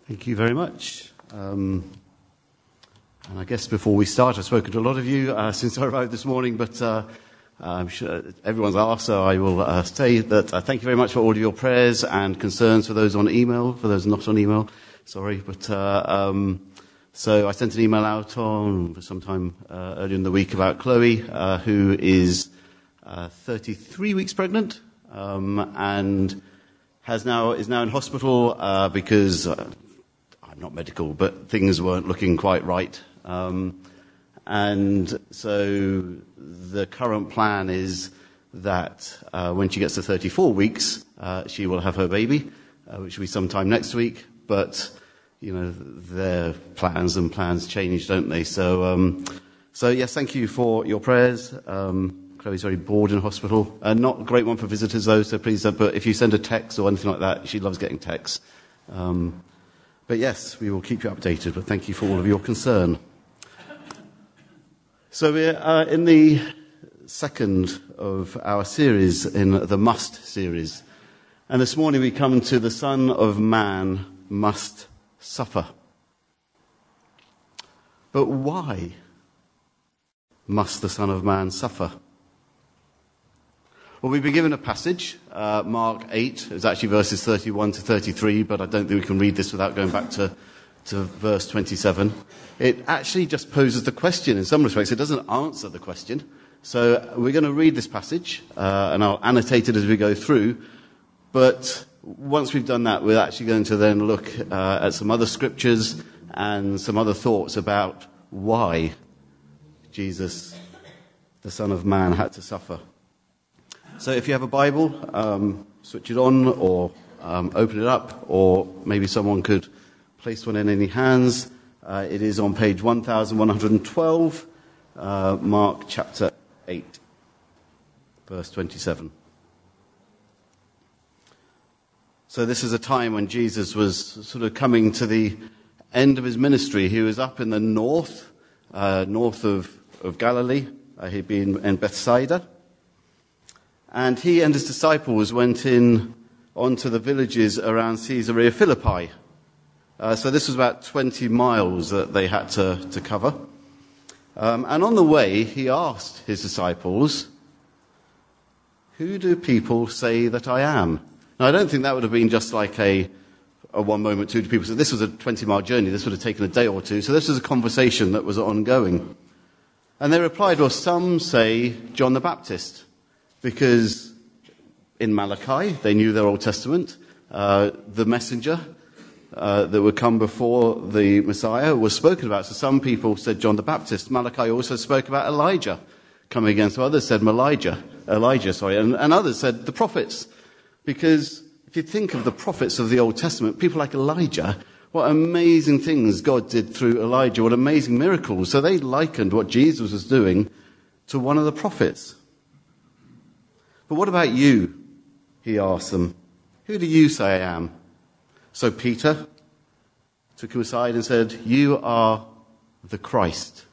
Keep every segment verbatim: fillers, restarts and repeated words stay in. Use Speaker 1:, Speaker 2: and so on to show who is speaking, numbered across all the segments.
Speaker 1: Thank you very much. Um, and I guess before we start, I've spoken to a lot of you uh, since I arrived this morning, but uh, I'm sure everyone's asked, so I will uh, say that uh, thank you very much for all of your prayers and concerns for those on email, for those not on email, sorry. But uh, um, so I sent an email out on sometime uh, earlier in the week about Chloe, uh, who is uh, thirty-three weeks pregnant um, and has now is now in hospital uh, because... Uh, I'm not medical, but things weren't looking quite right. Um, and so the current plan is that uh, when she gets to thirty-four weeks, uh, she will have her baby, uh, which will be sometime next week. But, you know, their plans and plans change, don't they? So, um, so yes, thank you for your prayers. Um, Chloe's very bored in hospital. Uh, not a great one for visitors, though, so please don't. But if you send a text or anything like that, she loves getting texts. Um, But yes, we will keep you updated, but thank you for all of your concern. So we're uh, in the second of our series, in the Must series. And this morning we come to the Son of Man must suffer. But why must the Son of Man suffer? Well, we've been given a passage, uh, Mark eight. It's actually verses thirty-one to thirty-three, but I don't think we can read this without going back to, to verse twenty-seven. It actually just poses the question in some respects. It doesn't answer the question. So we're going to read this passage, uh, and I'll annotate it as we go through. But once we've done that, we're actually going to then look uh, at some other scriptures and some other thoughts about why Jesus, the Son of Man, had to suffer. So if you have a Bible, um, switch it on or um, open it up, or maybe someone could place one in any hands. Uh, it is on page one thousand one hundred twelve, uh, Mark chapter eight, verse twenty-seven. So this is a time when Jesus was sort of coming to the end of his ministry. He was up in the north, uh, north of, of Galilee. Uh, he'd been in Bethsaida. And he and his disciples went in onto the villages around Caesarea Philippi. Uh, so this was about twenty miles that they had to, to cover. Um, and on the way, he asked his disciples, "Who do people say that I am?" Now, I don't think that would have been just like a, a one moment, two people. So this was a twenty-mile journey. This would have taken a day or two. So this was a conversation that was ongoing. And they replied, well, some say John the Baptist. Because in Malachi, they knew their Old Testament, uh, the messenger uh, that would come before the Messiah was spoken about. So some people said John the Baptist. Malachi also spoke about Elijah coming again. So others said Elijah, Elijah, sorry, and, and others said the prophets. Because if you think of the prophets of the Old Testament, people like Elijah, what amazing things God did through Elijah, what amazing miracles. So they likened what Jesus was doing to one of the prophets. But what about you? He asked them. Who do you say I am? So Peter took him aside and said, you are the Christ.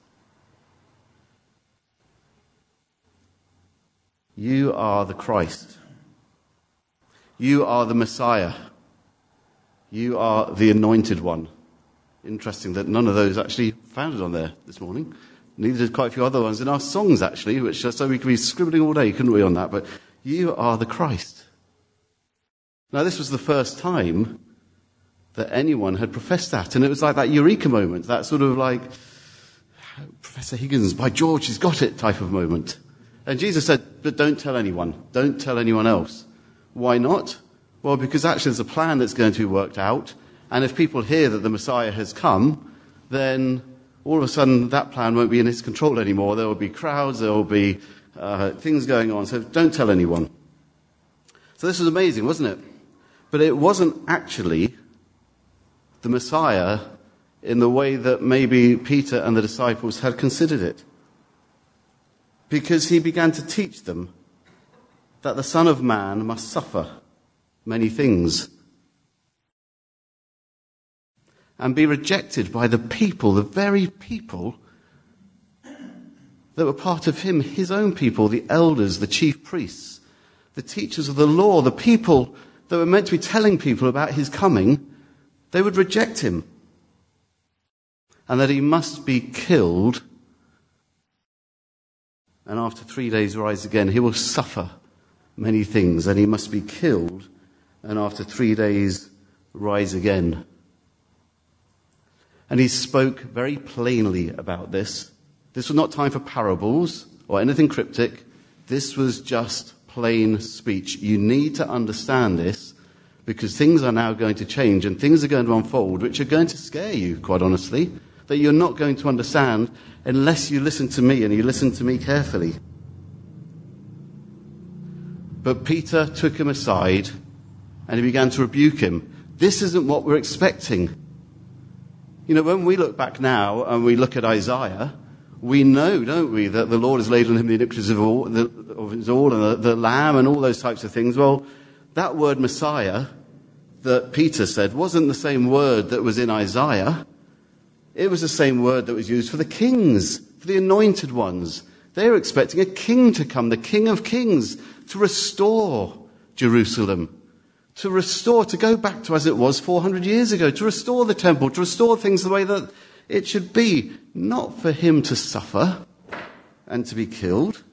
Speaker 1: You are the Christ. You are the Messiah. You are the Anointed One. Interesting that none of those actually found it on there this morning. Neither did quite a few other ones in our songs, actually, which so we could be scribbling all day, couldn't we, on that? But you are the Christ. Now, this was the first time that anyone had professed that. And it was like that eureka moment, that sort of like, Professor Higgins, by George, he's got it type of moment. And Jesus said, but don't tell anyone. Don't tell anyone else. Why not? Well, because actually there's a plan that's going to be worked out. And if people hear that the Messiah has come, then all of a sudden that plan won't be in his control anymore. There will be crowds, there will be uh, things going on. So don't tell anyone. So this was amazing, wasn't it? But it wasn't actually the Messiah in the way that maybe Peter and the disciples had considered it. Because he began to teach them that the Son of Man must suffer many things and be rejected by the people, the very people that were part of him, his own people, the elders, the chief priests, the teachers of the law, the people that were meant to be telling people about his coming, they would reject him, and that he must be killed, and after three days rise again. He will suffer many things, and he must be killed, and after three days rise again. And he spoke very plainly about this. This was not time for parables or anything cryptic. This was just plain speech. You need to understand this, because things are now going to change and things are going to unfold which are going to scare you, quite honestly, that you're not going to understand unless you listen to me and you listen to me carefully. But Peter took him aside and he began to rebuke him. This isn't what we're expecting. You know, when we look back now and we look at Isaiah, we know, don't we, that the Lord has laid on him the iniquities of all, the, of his all, and the, the Lamb and all those types of things. Well, that word Messiah that Peter said wasn't the same word that was in Isaiah. It was the same word that was used for the kings, for the anointed ones. They were expecting a king to come, the King of Kings, to restore Jerusalem, to restore, to go back to as it was four hundred years ago, to restore the temple, to restore things the way that it should be, not for him to suffer and to be killed.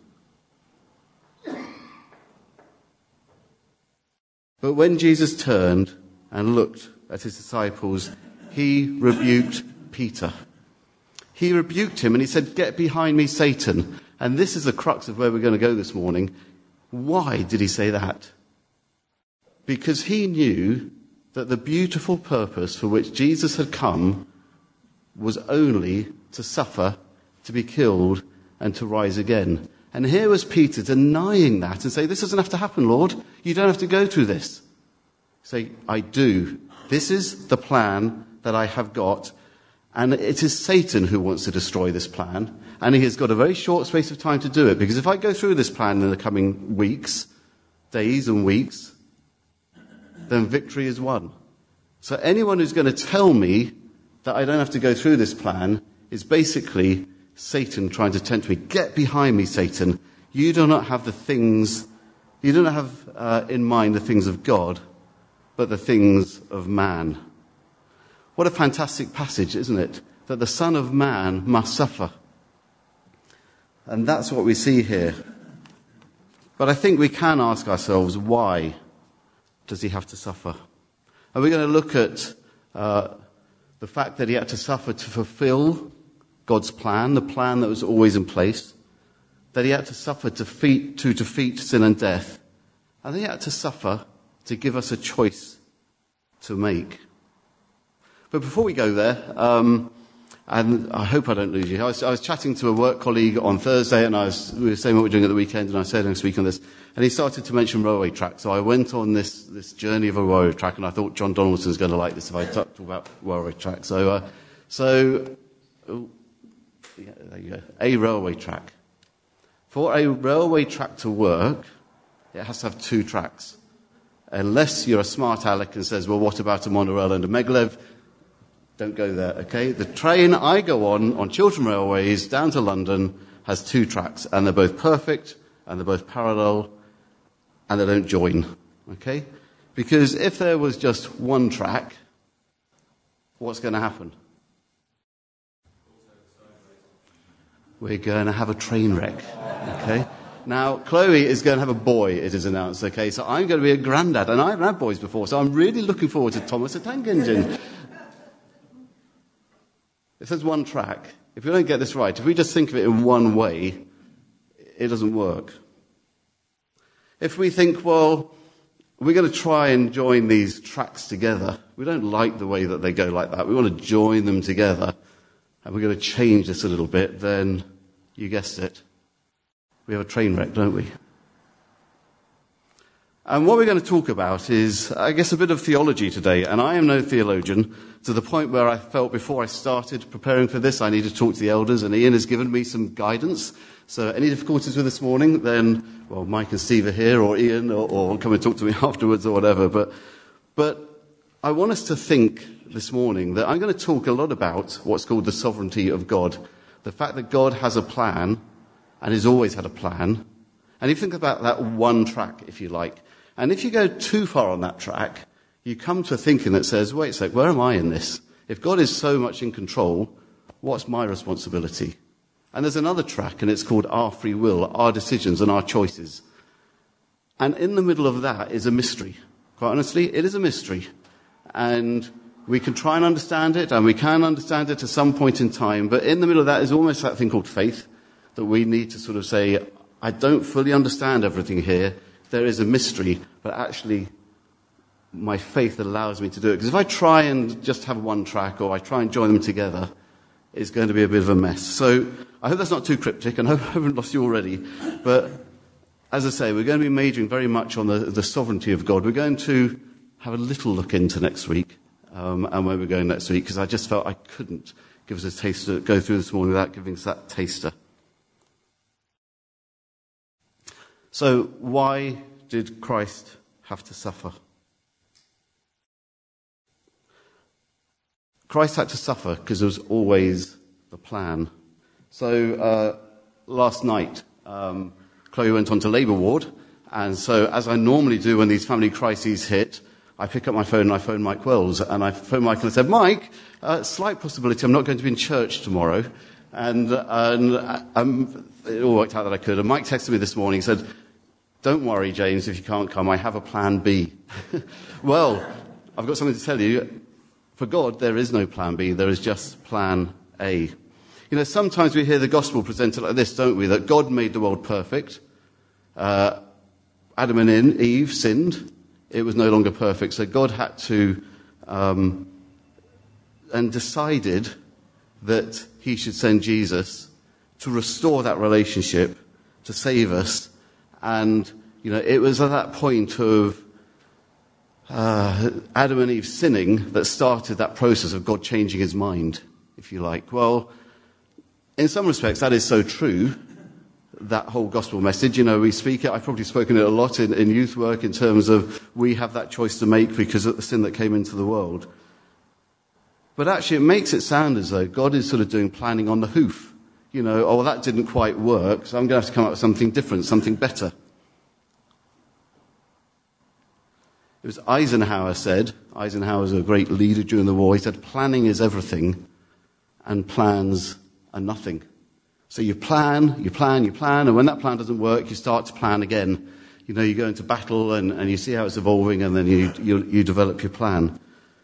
Speaker 1: But when Jesus turned and looked at his disciples, he rebuked Peter. He rebuked him and he said, "Get behind me, Satan." And this is the crux of where we're going to go this morning. Why did he say that? Because he knew that the beautiful purpose for which Jesus had come was only to suffer, to be killed, and to rise again. And here was Peter denying that and say, "This doesn't have to happen, Lord. You don't have to go through this." Say, "I do. This is the plan that I have got. And it is Satan who wants to destroy this plan. And he has got a very short space of time to do it. Because if I go through this plan in the coming weeks, days and weeks, then victory is won. So anyone who's going to tell me that I don't have to go through this plan is basically Satan trying to tempt me. Get behind me, Satan. You do not have the things, you do not have uh, in mind the things of God, but the things of man." What a fantastic passage, isn't it? That the Son of Man must suffer. And that's what we see here. But I think we can ask ourselves, why does he have to suffer? And we're going to look at uh, the fact that he had to suffer to fulfill God's plan, the plan that was always in place, that he had to suffer to defeat, to defeat sin and death, and he had to suffer to give us a choice to make. But before we go there, um, and I hope I don't lose you, I was, I was chatting to a work colleague on Thursday, and I was, we were saying what we're doing at the weekend, and I said I'm going to speak on this, and he started to mention railway tracks. So I went on this, this journey of a railway track, and I thought John Donaldson's going to like this if I talk about railway tracks. So, uh, so oh, yeah, there you go, a railway track. For a railway track to work, it has to have two tracks. Unless you're a smart aleck and says, well, what about a monorail and a maglev? Don't go there, okay? The train I go on, on Chiltern Railways, down to London, has two tracks, and they're both perfect, and they're both parallel, and they don't join, okay? Because if there was just one track, what's going to happen? We're going to have a train wreck, okay? Now, Chloe is going to have a boy, it is announced, okay? So I'm going to be a granddad, and I haven't had boys before, so I'm really looking forward to Thomas the Tank Engine. If there's one track, if we don't get this right, if we just think of it in one way, it doesn't work. If we think, well, we're going to try and join these tracks together, we don't like the way that they go like that, we want to join them together, and we're going to change this a little bit, then you guessed it, we have a train wreck, don't we? And what we're going to talk about is, I guess, a bit of theology today. And I am no theologian, to the point where I felt before I started preparing for this, I needed to talk to the elders, and Ian has given me some guidance. So any difficulties with this morning, then, well, Mike and Steve are here, or Ian, or, or come and talk to me afterwards, or whatever. But, but I want us to think this morning that I'm going to talk a lot about what's called the sovereignty of God. The fact that God has a plan, and has always had a plan. And if you think about that one track, if you like, and if you go too far on that track, you come to a thinking that says, wait a sec, where am I in this? If God is so much in control, what's my responsibility? And there's another track, and it's called our free will, our decisions and our choices. And in the middle of that is a mystery. Quite honestly, it is a mystery. And we can try and understand it, and we can understand it to some point in time, but in the middle of that is almost that thing called faith, that we need to sort of say, I don't fully understand everything here. There is a mystery, but actually my faith allows me to do it. Because if I try and just have one track, or I try and join them together, it's going to be a bit of a mess. So I hope that's not too cryptic, and I hope I haven't lost you already. But as I say, we're going to be majoring very much on the, the sovereignty of God. We're going to have a little look into next week. Um, and where we're going next week, because I just felt I couldn't give us a taster, go through this morning without giving us that taster. So, why did Christ have to suffer? Christ had to suffer because it was always the plan. So, uh, last night, um, Chloe went on to labour ward, and so, as I normally do when these family crises hit, I pick up my phone and I phone Mike Wells, and I phoned Mike and I said, Mike, uh, slight possibility I'm not going to be in church tomorrow. And, uh, and um, it all worked out that I could. And Mike texted me this morning and said, don't worry, James, if you can't come, I have a plan B. Well, I've got something to tell you. For God, there is no plan B. There is just plan A. You know, sometimes we hear the gospel presented like this, don't we? That God made the world perfect. Uh, Adam and Eve sinned. It was no longer perfect. So God had to, um, and decided that he should send Jesus to restore that relationship, to save us. And, you know, it was at that point of uh, Adam and Eve sinning that started that process of God changing his mind, if you like. Well, in some respects, that is so true. That whole gospel message, you know, we speak it, I've probably spoken it a lot in, in youth work in terms of we have that choice to make because of the sin that came into the world. But actually it makes it sound as though God is sort of doing planning on the hoof. You know, oh, well, that didn't quite work, so I'm going to have to come up with something different, something better. It was Eisenhower said, Eisenhower was a great leader during the war, he said, planning is everything and plans are nothing. So you plan, you plan, you plan, and when that plan doesn't work, you start to plan again. You know, you go into battle and, and you see how it's evolving, and then you, you, you develop your plan.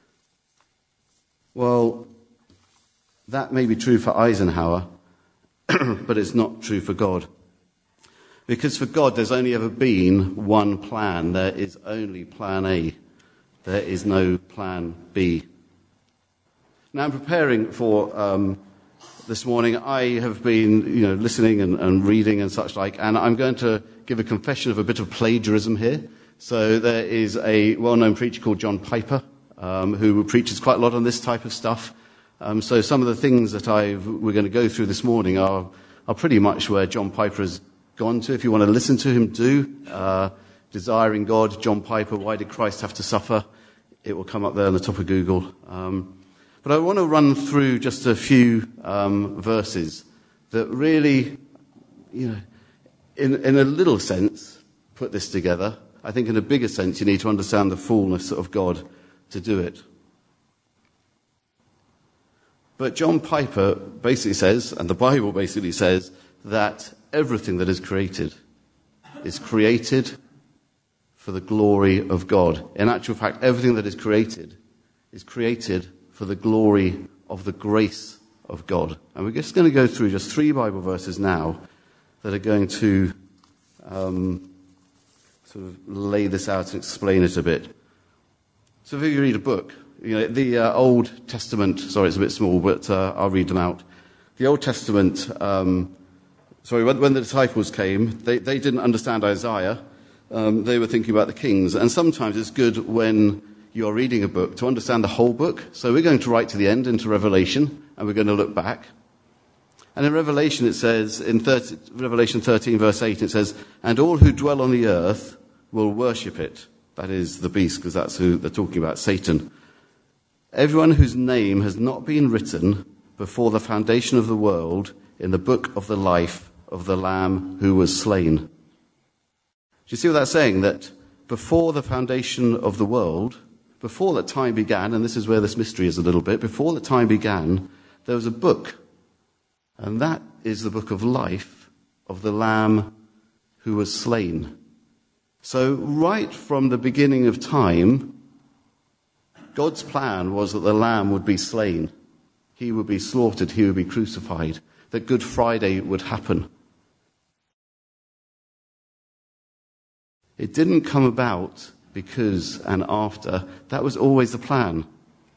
Speaker 1: Well, that may be true for Eisenhower, but it's not true for God. Because for God, there's only ever been one plan. There is only plan A. There is no plan B. Now, I'm preparing for... Um, This morning, I have been, you know, listening and, and reading and such like, and I'm going to give a confession of a bit of plagiarism here. So there is a well-known preacher called John Piper, um, who preaches quite a lot on this type of stuff. Um, so some of the things that I've, we're going to go through this morning are, are pretty much where John Piper has gone to. If you want to listen to him, do. Uh, Desiring God, John Piper, Why Did Christ Have to Suffer? It will come up there on the top of Google. Um, But I want to run through just a few um, verses that really, you know, in, in a little sense, put this together. I think in a bigger sense, you need to understand the fullness of God to do it. But John Piper basically says, and the Bible basically says, that everything that is created is created for the glory of God. In actual fact, everything that is created is created for the glory of the grace of God. And we're just going to go through just three Bible verses now that are going to um, sort of lay this out and explain it a bit. So if you read a book, you know, the uh, Old Testament, sorry, it's a bit small, but uh, I'll read them out. The Old Testament, um, sorry, when, when the disciples came, they, they didn't understand Isaiah. Um, they were thinking about the kings. And sometimes it's good when you're reading a book to understand the whole book. So we're going to right to the end into Revelation, and we're going to look back. And in Revelation it says, in thirty, Revelation thirteen verse eight, it says, and all who dwell on the earth will worship it. That is the beast, because that's who they're talking about, Satan. Everyone whose name has not been written before the foundation of the world in the book of the life of the Lamb who was slain. Do you see what that's saying? That before the foundation of the world, before that time began, and this is where this mystery is a little bit, before the time began, there was a book. And that is the book of life of the Lamb who was slain. So right from the beginning of time, God's plan was that the Lamb would be slain. He would be slaughtered, he would be crucified, that Good Friday would happen. It didn't come about because and after. That was always the plan.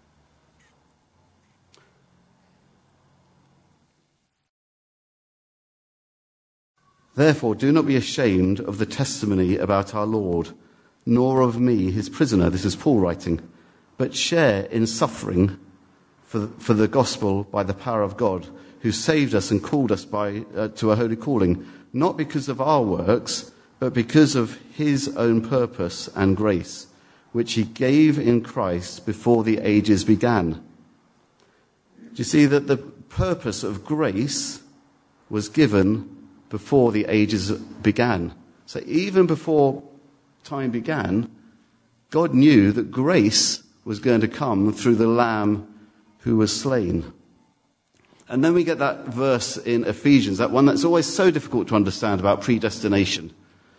Speaker 1: Therefore, do not be ashamed of the testimony about our Lord, nor of me, his prisoner. This is Paul writing. But share in suffering for, for the gospel by the power of God, who saved us and called us by, uh, to a holy calling, not because of our works, but because of his own purpose and grace, which he gave in Christ before the ages began. Do you see that the purpose of grace was given before the ages began? So even before time began, God knew that grace was going to come through the Lamb who was slain. And then we get that verse in Ephesians, that one that's always so difficult to understand about predestination.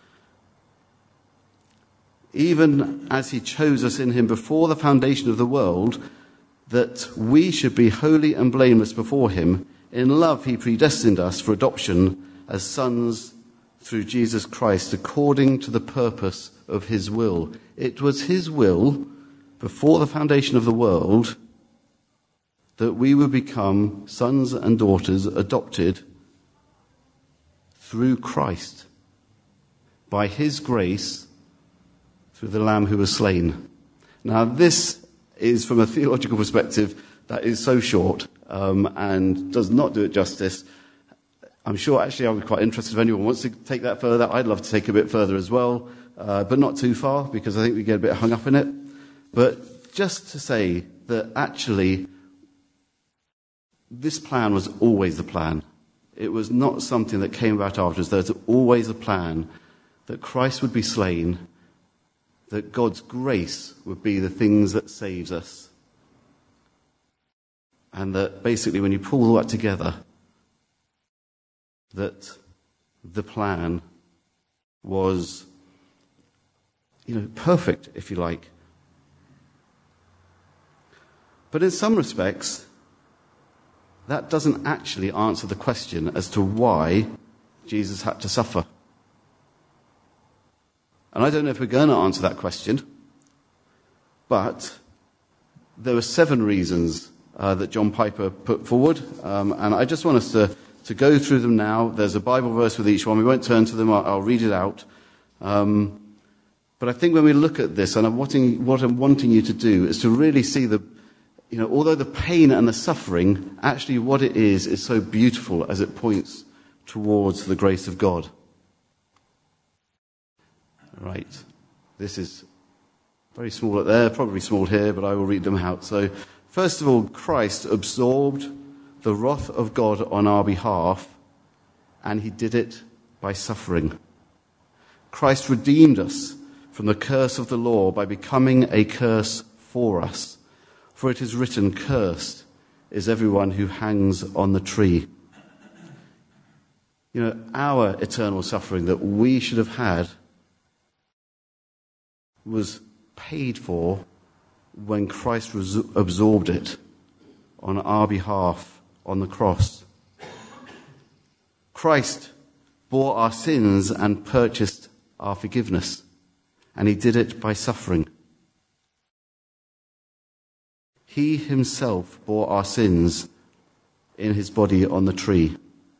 Speaker 1: Even as he chose us in him before the foundation of the world, that we should be holy and blameless before him. In love he predestined us for adoption as sons through Jesus Christ, according to the purpose of his will. It was his will, before the foundation of the world, that we would become sons and daughters adopted through Christ, by his grace, through the Lamb who was slain. Now this is, from a theological perspective, that is so short um, and does not do it justice. I'm sure actually I'll be quite interested if anyone wants to take that further. I'd love to take it a bit further as well, uh, but not too far, because I think we get a bit hung up in it. But just to say that actually this plan was always the plan. It was not something that came about afterwards. There was always a plan that Christ would be slain, that God's grace would be the things that saves us. And that basically when you pull all that together, that the plan was, you know, perfect, if you like. But in some respects, that doesn't actually answer the question as to why Jesus had to suffer. And I don't know if we're going to answer that question, but there were seven reasons uh, that John Piper put forward, um, and I just want us to, to go through them now. There's a Bible verse with each one. We won't turn to them. I'll, I'll read it out. Um, but I think when we look at this, and I'm wanting, what I'm wanting you to do is to really see the, you know, although the pain and the suffering, actually what it is is so beautiful as it points towards the grace of God. Right. This is very small up there, probably small here, but I will read them out. So, first of all, Christ absorbed the wrath of God on our behalf, and he did it by suffering. Christ redeemed us from the curse of the law by becoming a curse for us. For it is written, cursed is everyone who hangs on the tree. You know, our eternal suffering that we should have had was paid for when Christ res- absorbed it on our behalf on the cross. Christ bore our sins and purchased our forgiveness, and he did it by suffering. He himself bore our sins in his body on the tree.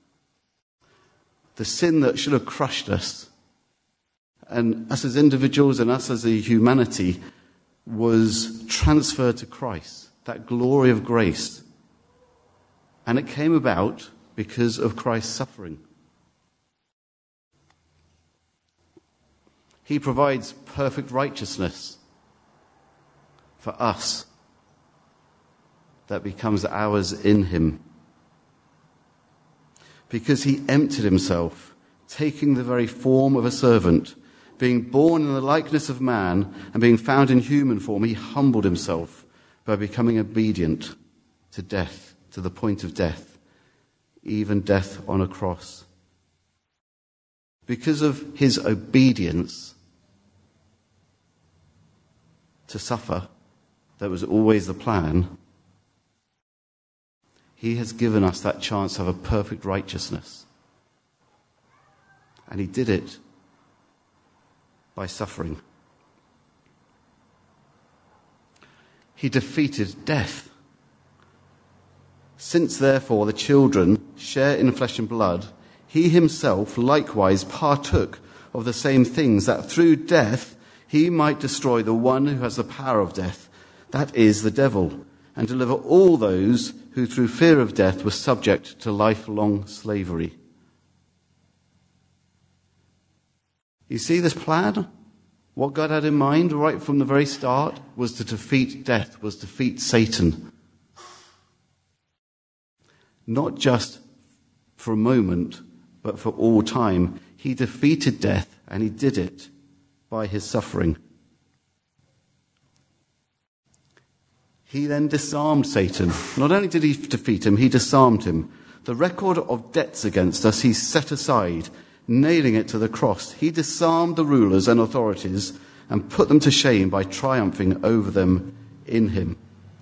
Speaker 1: The sin that should have crushed us, and us as individuals and us as a humanity, was transferred to Christ, that glory of grace. And it came about because of Christ's suffering. He provides perfect righteousness for us that becomes ours in him. Because he emptied himself, taking the very form of a servant, being born in the likeness of man and being found in human form, he humbled himself by becoming obedient to death, to the point of death, even death on a cross. Because of his obedience to suffer, that was always the plan, he has given us that chance to have a perfect righteousness. And he did it by suffering. He defeated death. Since therefore the children share in flesh and blood, he himself likewise partook of the same things, that through death he might destroy the one who has the power of death, that is, the devil, and deliver all those who through fear of death were subject to lifelong slavery. You see this plan? What God had in mind right from the very start was to defeat death, was to defeat Satan. Not just for a moment, but for all time. He defeated death, and he did it by his suffering. He then disarmed Satan. Not only did he defeat him, he disarmed him. The record of debts against us he set aside, nailing it to the cross. He disarmed the rulers and authorities and put them to shame by triumphing over them in him.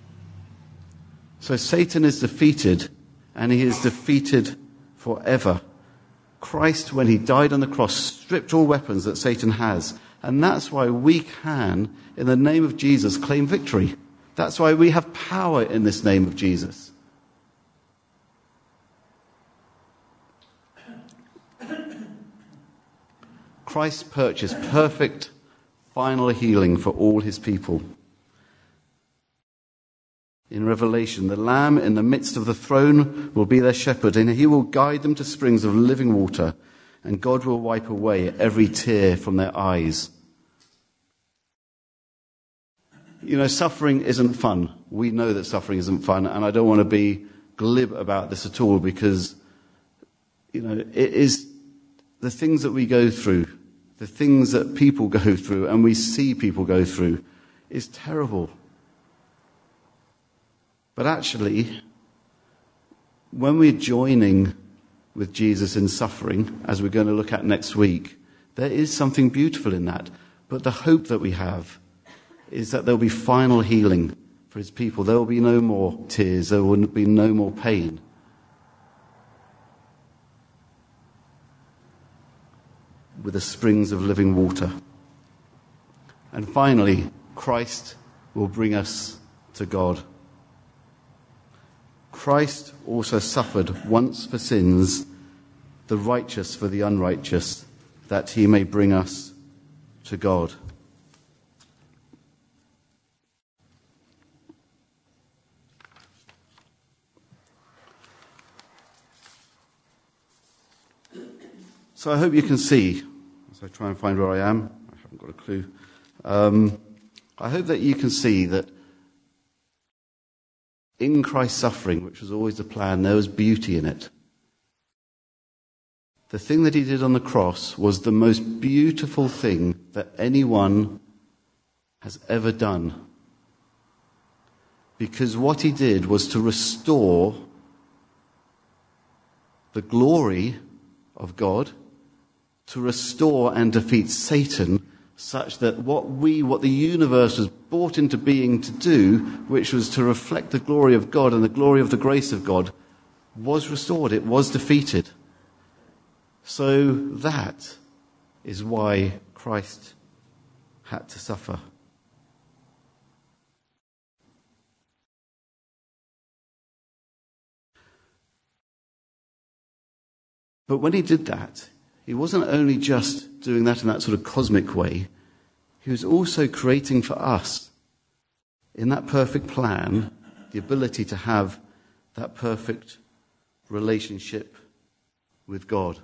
Speaker 1: So Satan is defeated, and he is defeated forever. Christ, when he died on the cross, stripped all weapons that Satan has. And that's why we can, in the name of Jesus, claim victory. That's why we have power in this name of Jesus. Christ purchased perfect, final healing for all his people. In Revelation, the Lamb in the midst of the throne will be their shepherd, and he will guide them to springs of living water, and God will wipe away every tear from their eyes. You know, suffering isn't fun. We know that suffering isn't fun, and I don't want to be glib about this at all, because, you know, it is the things that we go through, the things that people go through, and we see people go through, is terrible. But actually, when we're joining with Jesus in suffering, as we're going to look at next week, there is something beautiful in that. But the hope that we have is that there will be final healing for his people. There will be no more tears. There will be no more pain. With the springs of living water. And finally, Christ will bring us to God. Christ also suffered once for sins, the righteous for the unrighteous, that he may bring us to God. So I hope you can see, as I try and find where I am, I haven't got a clue, um, I hope that you can see that in Christ's suffering, which was always the plan, there was beauty in it. The thing that he did on the cross was the most beautiful thing that anyone has ever done. Because what he did was to restore the glory of God, to restore and defeat Satan, such that what we, what the universe was brought into being to do, which was to reflect the glory of God and the glory of the grace of God, was restored. It was defeated. So that is why Christ had to suffer. But when he did that, he wasn't only just doing that in that sort of cosmic way. He was also creating for us, in that perfect plan, the ability to have that perfect relationship with God.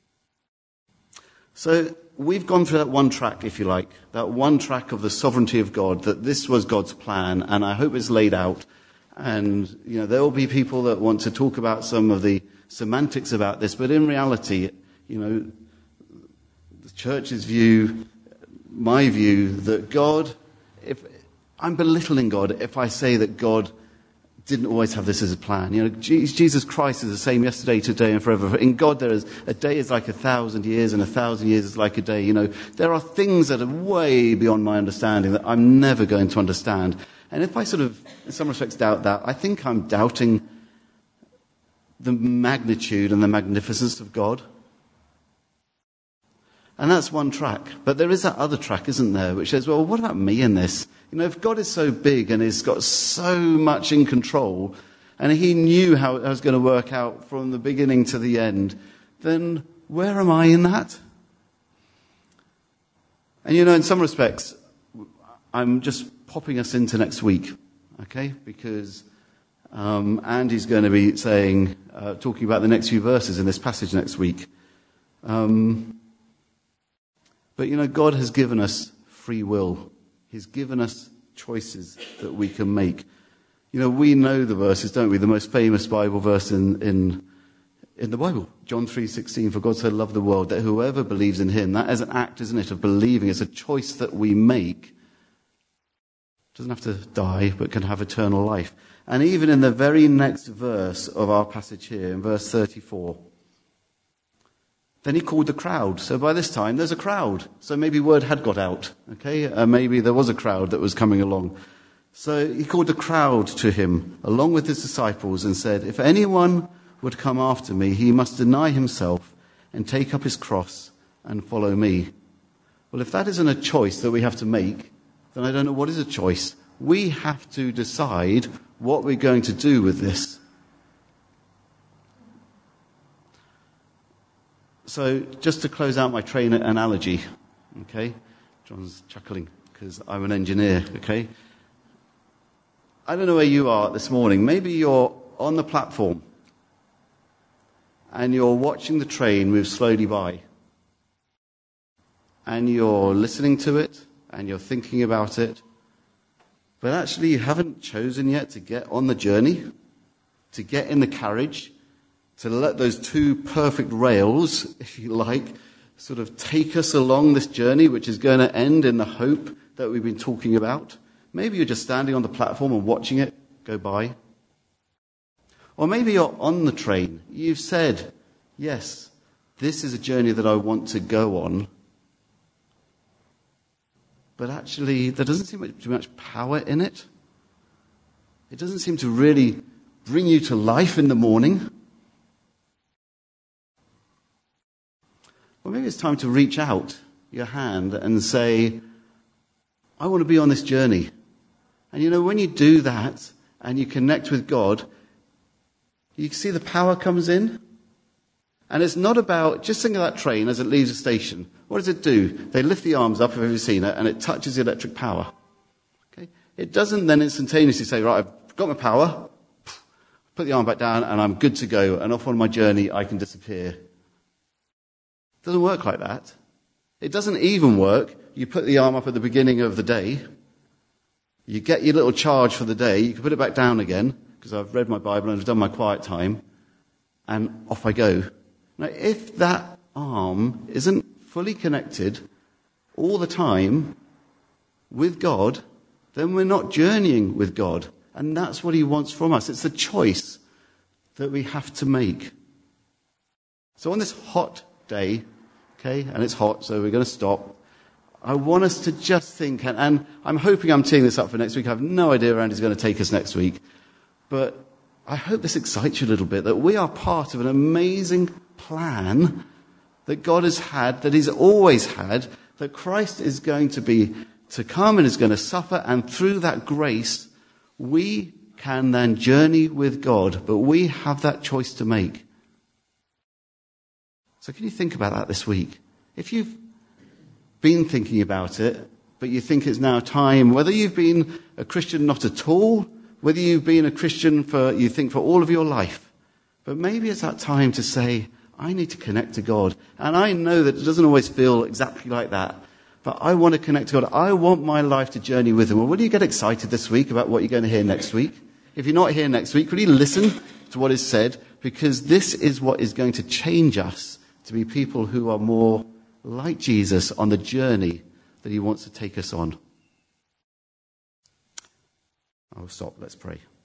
Speaker 1: So we've gone through that one track, if you like, that one track of the sovereignty of God, that this was God's plan, and I hope it's laid out. And, you know, there will be people that want to talk about some of the semantics about this, but in reality, you know, the church's view, my view that God, if I'm belittling God if I say that God didn't always have this as a plan. You know, Jesus Christ is the same yesterday, today, and forever. In God, there is a day is like a thousand years, and a thousand years is like a day. You know, there are things that are way beyond my understanding that I'm never going to understand. And if I sort of, in some respects, doubt that, I think I'm doubting the magnitude and the magnificence of God. And that's one track. But there is that other track, isn't there, which says, well, what about me in this? You know, if God is so big and has got so much in control, and he knew how it was going to work out from the beginning to the end, then where am I in that? And you know, in some respects, I'm just popping us into next week, okay? Because um, Andy's going to be saying, uh, talking about the next few verses in this passage next week. Um, but you know, God has given us free will. He's given us choices that we can make. You know, we know the verses, don't we? The most famous Bible verse in in, in the Bible, John three sixteen, for God so loved the world that whoever believes in him, that is an act, isn't it, of believing. It's a choice that we make. Doesn't have to die, but can have eternal life. And even in the very next verse of our passage here, in verse thirty-four, then he called the crowd. So by this time, there's a crowd. So maybe word had got out, okay? Uh, maybe there was a crowd that was coming along. So he called the crowd to him, along with his disciples, and said, if anyone would come after me, he must deny himself and take up his cross and follow me. Well, if that isn't a choice that we have to make, then I don't know what is a choice. We have to decide what we're going to do with this. So, just to close out my train analogy, okay? John's chuckling because I'm an engineer, okay? I don't know where you are this morning. Maybe you're on the platform and you're watching the train move slowly by. And you're listening to it and you're thinking about it. But actually you haven't chosen yet to get on the journey, to get in the carriage, to let those two perfect rails, if you like, sort of take us along this journey, which is going to end in the hope that we've been talking about. Maybe you're just standing on the platform and watching it go by. Or maybe you're on the train. You've said, yes, this is a journey that I want to go on. But actually, there doesn't seem to be much power in it. It doesn't seem to really bring you to life in the morning. Well, maybe it's time to reach out your hand and say, I want to be on this journey. And you know, when you do that and you connect with God, you see the power comes in. And it's not about, just think of that train as it leaves the station. What does it do? They lift the arms up, if you've ever seen it, and it touches the electric power. Okay? It doesn't then instantaneously say, right, I've got my power, put the arm back down, and I'm good to go, and off on my journey I can disappear. It doesn't work like that. It doesn't even work. You put the arm up at the beginning of the day, you get your little charge for the day, you can put it back down again, because I've read my Bible and I've done my quiet time, and off I go. Now, if that arm isn't fully connected all the time with God, then we're not journeying with God. And that's what he wants from us. It's a choice that we have to make. So on this hot day, okay, and it's hot, so we're going to stop, I want us to just think, and, and I'm hoping I'm teeing this up for next week. I have no idea where Andy's going to take us next week. But I hope this excites you a little bit, that we are part of an amazing plan that God has had, that he's always had, that Christ is going to be, to come and is going to suffer, and through that grace, we can then journey with God, but we have that choice to make. So can you think about that this week? If you've been thinking about it, but you think it's now time, whether you've been a Christian not at all, whether you've been a Christian for, you think, for all of your life, but maybe it's that time to say, I need to connect to God. And I know that it doesn't always feel exactly like that, but I want to connect to God. I want my life to journey with him. Well, will you get excited this week about what you're going to hear next week? If you're not here next week, will you listen to what is said? Because this is what is going to change us to be people who are more like Jesus on the journey but he wants to take us on. I'll stop. Let's pray.